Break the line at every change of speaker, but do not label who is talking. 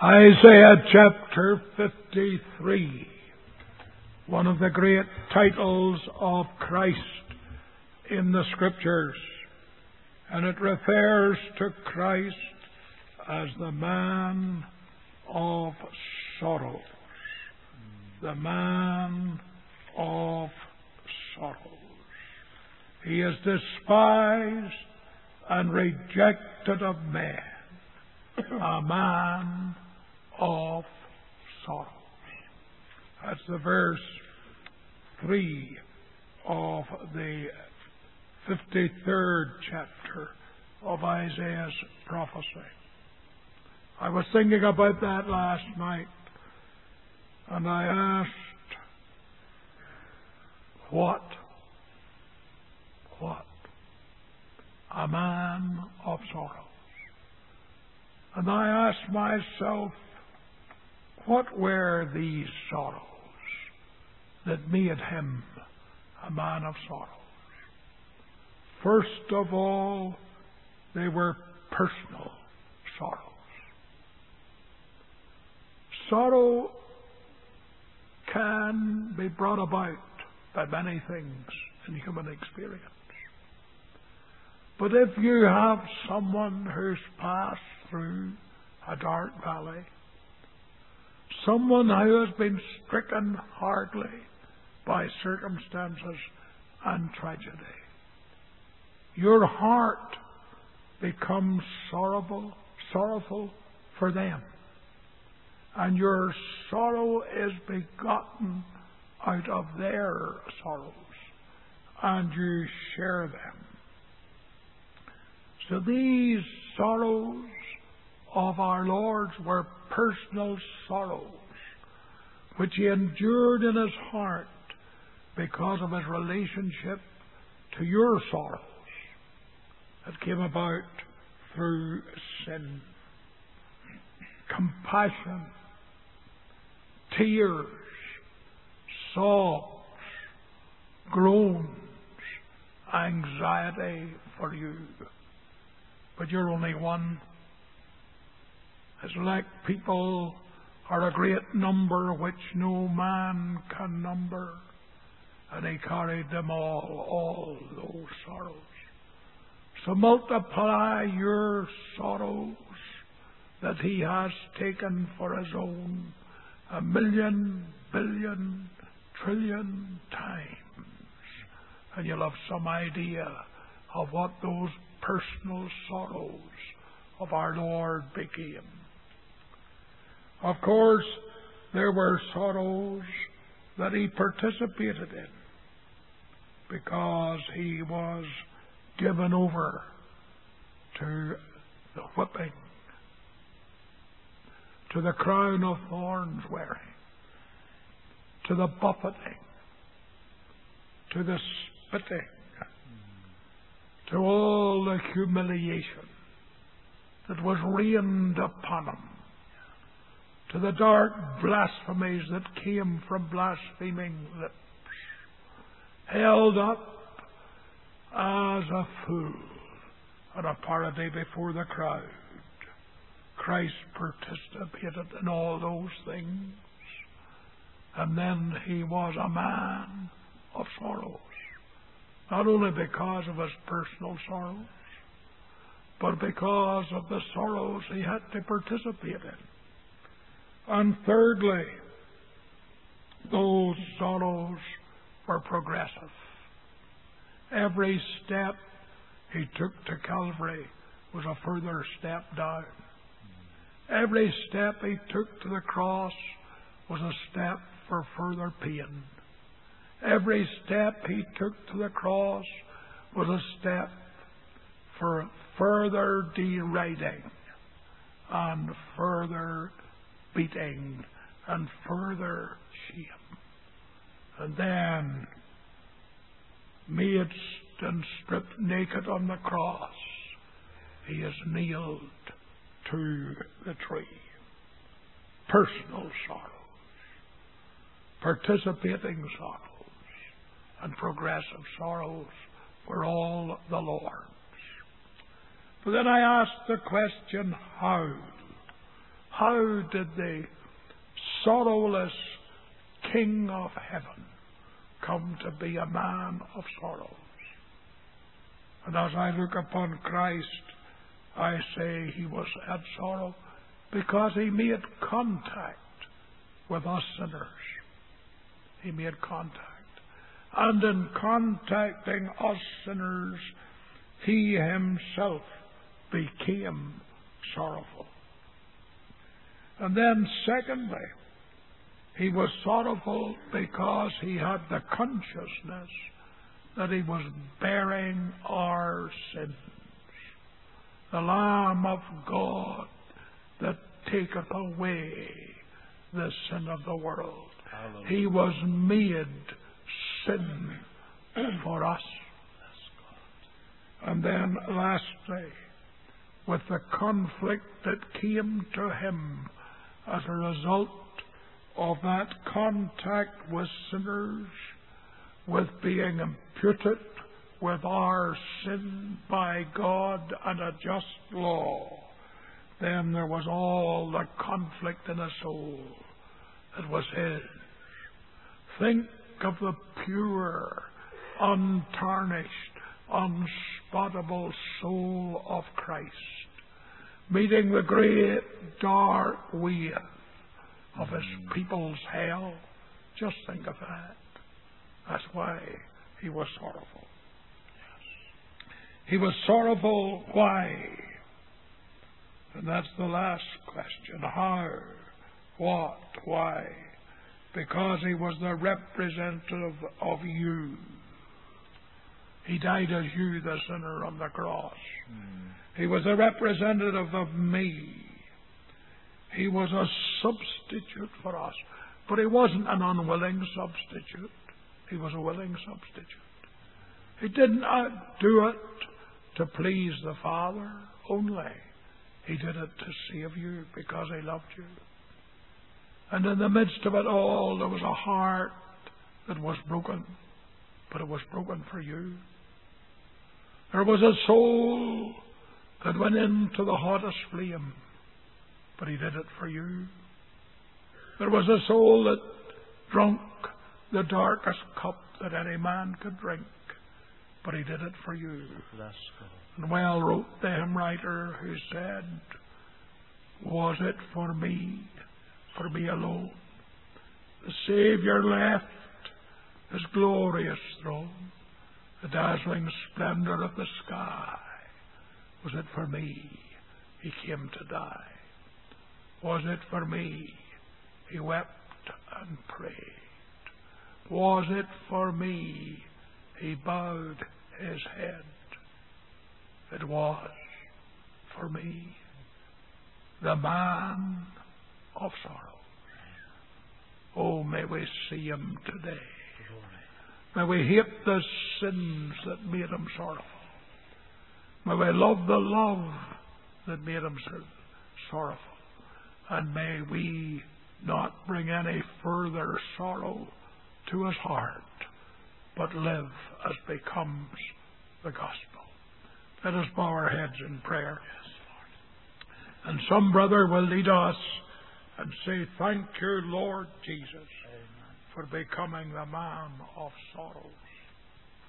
Isaiah chapter 53, one of the great titles of Christ in the Scriptures, and it refers to Christ as the man of sorrows. The man of sorrows. He is despised and rejected of men, a man of sorrows. That's the verse 3 of the 53rd chapter of Isaiah's prophecy. I was thinking about that last night, and I asked, what? A man of sorrows. And I asked myself, what were these sorrows that made him a man of sorrows? First of all, they were personal sorrows. Sorrow can be brought about by many things in human experience. But if you have someone who's passed through a dark valley, someone who has been stricken hardly by circumstances and tragedy, your heart becomes sorrowful for them. And your sorrow is begotten out of their sorrows, and you share them. So these sorrows of our Lord's were personal sorrows, which he endured in his heart because of his relationship to your sorrows that came about through sin. Compassion, tears, sobs, groans, anxiety for you. But you're only one. As elect people are a great number which no man can number, and he carried them all those sorrows. So multiply your sorrows that he has taken for his own 1,000,000,000,000,000,000,000,000 billion, trillion times, and you'll have some idea of what those personal sorrows of our Lord became. Of course, there were sorrows that he participated in because he was given over to the whipping, to the crown of thorns wearing, to the buffeting, to the spitting, to all the humiliation that was rained upon him, to the dark blasphemies that came from blaspheming lips, held up as a fool and a parody before the crowd. Christ participated in all those things, and then he was a man of sorrows. Not only because of his personal sorrows, but because of the sorrows he had to participate in. And thirdly, those sorrows were progressive. Every step he took to Calvary was a further step down. Every step he took to the cross was a step for further pain. Every step he took to the cross was a step for further deriding and further beating and further shame. And then, made and stripped naked on the cross, he is nailed to the tree. Personal sorrows, participating sorrows, and progressive sorrows were all the Lord's. But then I asked the question, how? How did the sorrowless King of heaven come to be a man of sorrows? And as I look upon Christ, I say he was at sorrow because he made contact with us sinners. He made contact. And in contacting us sinners, he himself became sorrowful. And then secondly, he was sorrowful because he had the consciousness that he was bearing our sins. The Lamb of God that taketh away the sin of the world. Hallelujah. He was made sin for us. And then lastly, with the conflict that came to him as a result of that contact with sinners, with being imputed with our sin by God and a just law, then there was all the conflict in his soul that was his. Think of the pure, untarnished, unspottable soul of Christ meeting the great dark wave of his people's hell. Just think of that. That's why he was sorrowful. Yes. He was sorrowful. Why? And that's the last question. How? What? Why? Because he was the representative of you. He died as you, the sinner, on the cross. He was a representative of me. He was a substitute for us. But he wasn't an unwilling substitute. He was a willing substitute. He didn't do it to please the Father only. He did it to save you because he loved you. And in the midst of it all, there was a heart that was broken. But it was broken for you. There was a soul that went into the hottest flame, but he did it for you. There was a soul that drank the darkest cup that any man could drink, but he did it for you. And well wrote the hymn writer who said, was it for me alone, the Saviour left his glorious throne, the dazzling splendor of the sky? Was it for me he came to die? Was it for me he wept and prayed? Was it for me he bowed his head? It was for me, the man of sorrow. Oh, may we see him today. May we hate the sins that made him sorrowful. May we love the love that made him sorrowful. And may we not bring any further sorrow to his heart, but live as becomes the gospel. Let us bow our heads in prayer. And some brother will lead us and say, thank you, Lord Jesus, for becoming the man of sorrow.